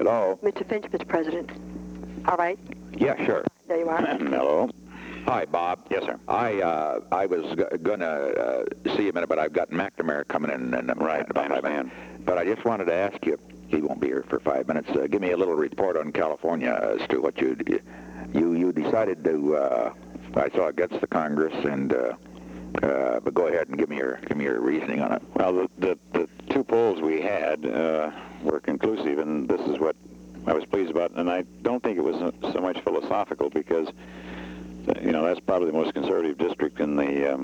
Hello? Mr. Finch, Mr. President. All right. Yeah, sure. There you are. Hello. Hi, Bob. Yes, sir. I was going to see you a minute, but I've got McNamara coming in Right, about I 5 minutes. understand. But I just wanted to ask you, he won't be here for 5 minutes, give me a little report on California as to what you decided to, I saw against the Congress, and but go ahead and give me your reasoning on it. Well, the two polls we had were conclusive, and this is what I was pleased about. And I don't think it was so much philosophical because, that's probably the most conservative district in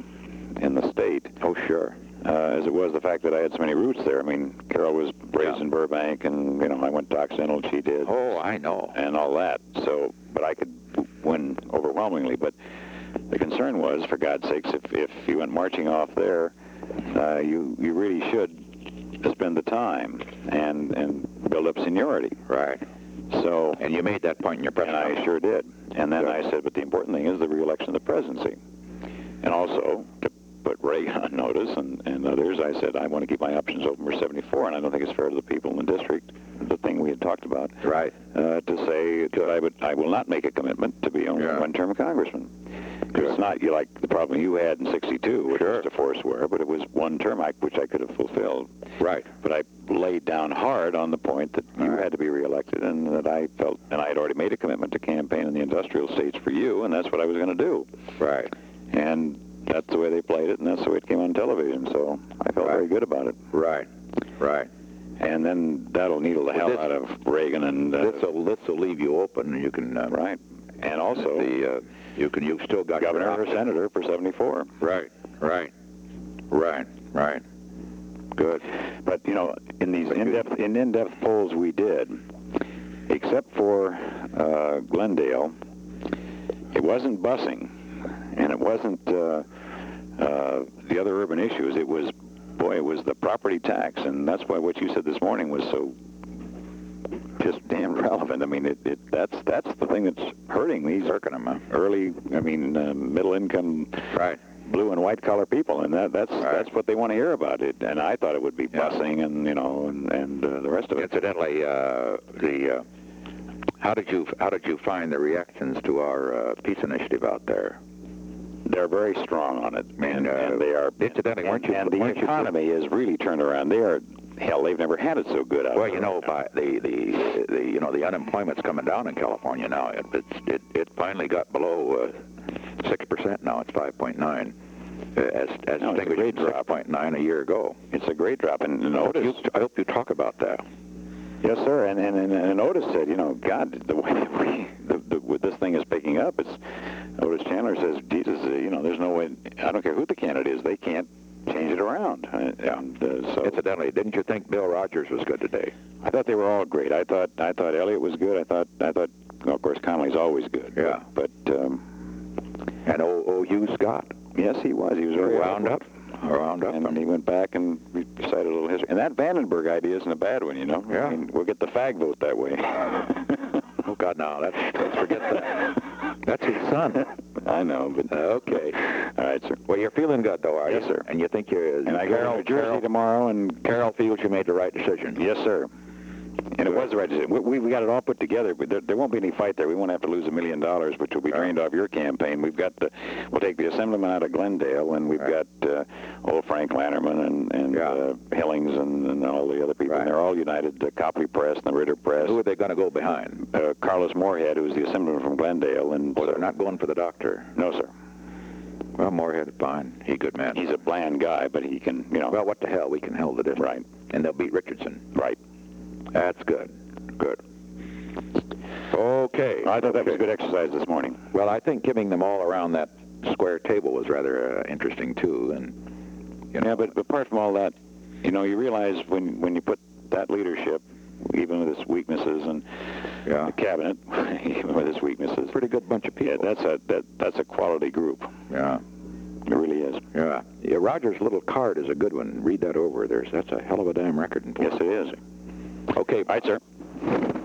the state. Oh, sure. As it was the fact that I had so many roots there. I mean, Carol was raised in Burbank, and I went to Occidental. She did. Oh, I know. And all that. So, but I could win overwhelmingly. But the concern was, for God's sakes, if you went marching off there, you really should spend the time and build up seniority. Right. So, and you made that point in your and presentation. I sure did. And then I said, but the important thing is the re-election of the presidency. And also, to put Reagan on notice and others, I said, I want to keep my options open for 74, and I don't think it's fair to the people in the district, the thing we had talked about, Right. To say that I will not make a commitment to be only a one-term congressman. It's not like the problem you had in 62, which was to forswear, but it was one term which I could have fulfilled. Right. But I laid down hard on the point that you had to be reelected, and that I felt, and I had already made a commitment to campaign in the industrial states for you, and that's what I was going to do. Right. And that's the way they played it, and that's the way it came on television, so I felt very good about it. Right. Right. And then that'll needle the hell out of Reagan, and this will leave you open, and you can right. And also you've still got governor or senator for 74. Right. Right. Right. Right. Good. But in these in-depth polls we did, except for Glendale, it wasn't busing, and it wasn't the other urban issues. It was the property tax, and that's why what you said this morning was so just damn relevant. I mean, that's the thing that's hurting these early, middle income, right, blue and white collar people, and that's what they want to hear about it. And I thought it would be busing, and and the rest of it. Incidentally, how did you find the reactions to our peace initiative out there? They're very strong on it, and they are. Incidentally, and the economy has really turned around. They've never had it so good out there. Well, by the unemployment's coming down in California now. It finally got below 6% now. It's 5.9. As it's a great drop. 6.9 a year ago. It's a great drop, and Otis. I hope you talk about that. Yes, sir. And Otis said, God, the way this thing is picking up, Otis Chandler says, Jesus, there's no way. I don't care who the candidate is, they can't change it around. So incidentally, didn't you think Bill Rogers was good today? I thought they were all great. I thought Elliott was good. I thought. Well, of course, Connolly's always good. Yeah. But and Hugh Scott. Yes, he was. He was very wound up. And he went back and recited a little history. And that Vandenberg idea isn't a bad one, Yeah. I mean, we'll get the fag vote that way. Oh God, no! Let's forget that. That's his son. I know, but okay. All right, sir. Well, you're feeling good, though, are you? Yes, sir. And you think you're... And I go to New Jersey tomorrow, and Carol feels you made the right decision. Yes, sir. And it was the right decision. We got it all put together, but there won't be any fight there. We won't have to lose $1 million, which will be drained off your campaign. We'll take the assemblyman out of Glendale, and we've got old Frank Lannerman and Hillings and all the other people. And they're all united, the Copley Press and the Ritter Press. Who are they going to go behind? Carlos Moorhead, who's the assemblyman from Glendale. And they're not going for the doctor? No, sir. Well, Moorhead is fine. He's a good man. He's a bland guy, but he can, Well, what the hell? We can hold it. Right. And they'll beat Richardson. Right. That's good. Good. Okay. I thought that was a good exercise this morning. Well, I think giving them all around that square table was rather interesting, too. And Yeah, but apart from all that, you realize when you put that leadership, even with its weaknesses, and the cabinet, even with its weaknesses, pretty good bunch of people. Yeah, that's a quality group. Yeah. It really is. Yeah. Roger's little card is a good one. Read that over. That's a hell of a damn record. Yes, it is. Okay. All right, sir.